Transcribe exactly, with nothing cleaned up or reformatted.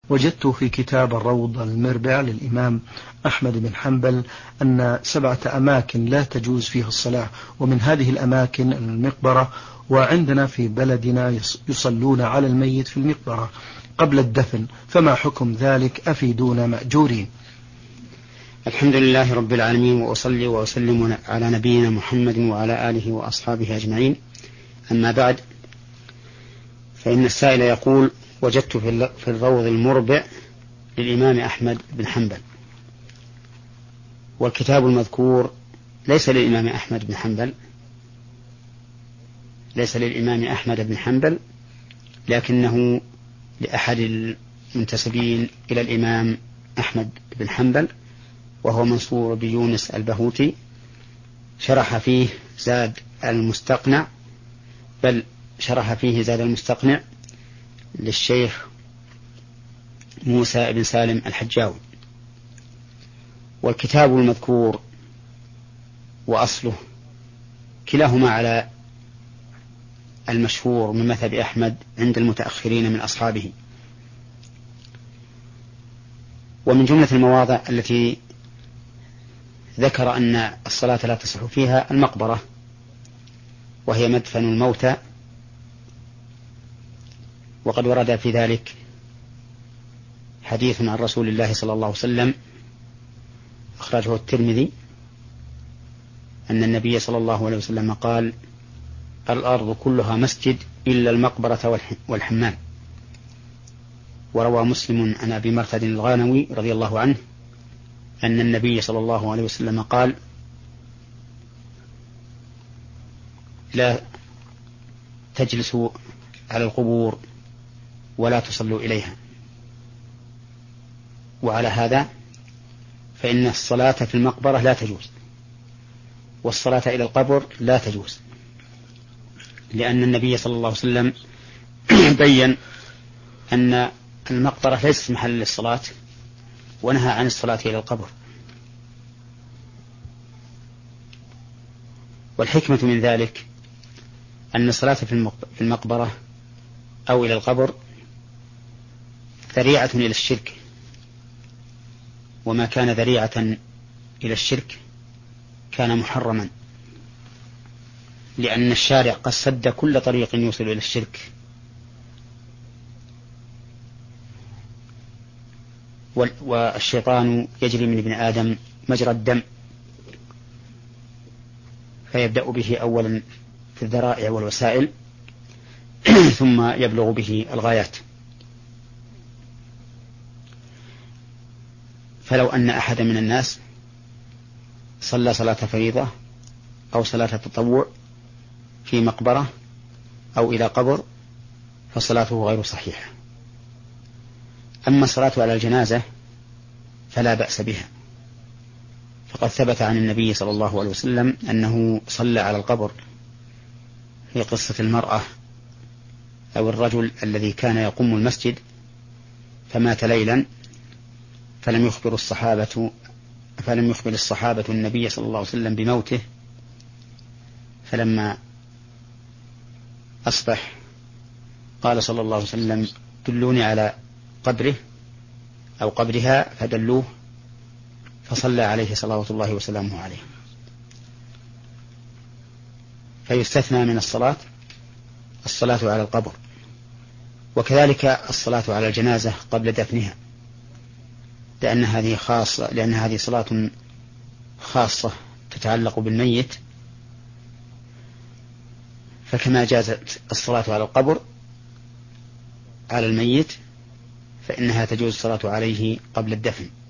وجدت في كتاب الروض المربع للإمام أحمد بن حنبل أن سبعة أماكن لا تجوز فيها الصلاة، ومن هذه الأماكن المقبرة، وعندنا في بلدنا يصلون على الميت في المقبرة قبل الدفن، فما حكم ذلك؟ أفيدونا مأجورين. الحمد لله رب العالمين، وأصلي وأسلم على نبينا محمد وعلى آله وأصحابه أجمعين. أما بعد، فإن السائل يقول: وجدت في الروض المربع للإمام أحمد بن حنبل. والكتاب المذكور ليس للإمام أحمد بن حنبل ليس للإمام أحمد بن حنبل لكنه لأحد المنتسبين إلى الإمام أحمد بن حنبل، وهو منصور بن يونس البهوتي. شرح فيه زاد المستقنع بل شرح فيه زاد المستقنع للشيخ موسى بن سالم الحجاوي. والكتاب المذكور وأصله كلاهما على المشهور من مذهب أحمد عند المتأخرين من أصحابه. ومن جملة المواضع التي ذكر أن الصلاة لا تصح فيها المقبرة، وهي مدفن الموتى، وقد ورد في ذلك حديث عن رسول الله صلى الله عليه وسلم أخرجه الترمذي أن النبي صلى الله عليه وسلم قال: الأرض كلها مسجد إلا المقبرة والحمام. وروى مسلم عن أبي مرثد الغانوي رضي الله عنه أن النبي صلى الله عليه وسلم قال: لا تجلسوا على القبور ولا تصلوا إليها. وعلى هذا فإن الصلاة في المقبرة لا تجوز، والصلاة إلى القبر لا تجوز، لأن النبي صلى الله عليه وسلم بين أن المقبرة ليست محل للصلاة، ونهى عن الصلاة إلى القبر. والحكمة من ذلك أن الصلاة في المقبرة أو إلى القبر ذريعة إلى الشرك، وما كان ذريعة إلى الشرك كان محرما، لأن الشارع قد سد كل طريق يوصل إلى الشرك. والشيطان يجري من ابن آدم مجرى الدم، فيبدأ به أولا في الذرائع والوسائل ثم يبلغ به الغايات. فلو أن أحد من الناس صلى صلاة فريضة أو صلاة تطوع في مقبرة أو إلى قبر فصلاته غير صحيحة. أما الصلاة على الجنازة فلا بأس بها، فقد ثبت عن النبي صلى الله عليه وسلم أنه صلى على القبر في قصة المرأة أو الرجل الذي كان يقوم المسجد فمات ليلا، فلم يخبر الصحابة فلم يخبر الصحابة النبي صلى الله عليه وسلم بموته. فلما أصبح قال صلى الله عليه وسلم: دلوني على قبره أو قبرها، فدلوه فصلى عليه صلوات الله وسلامه عليه. فيستثنى من الصلاة الصلاة على القبر، وكذلك الصلاة على الجنازة قبل دفنها، لأن هذه خاصة لأن هذه صلاة خاصة تتعلق بالميت. فكما جازت الصلاة على القبر على الميت، فإنها تجوز الصلاة عليه قبل الدفن.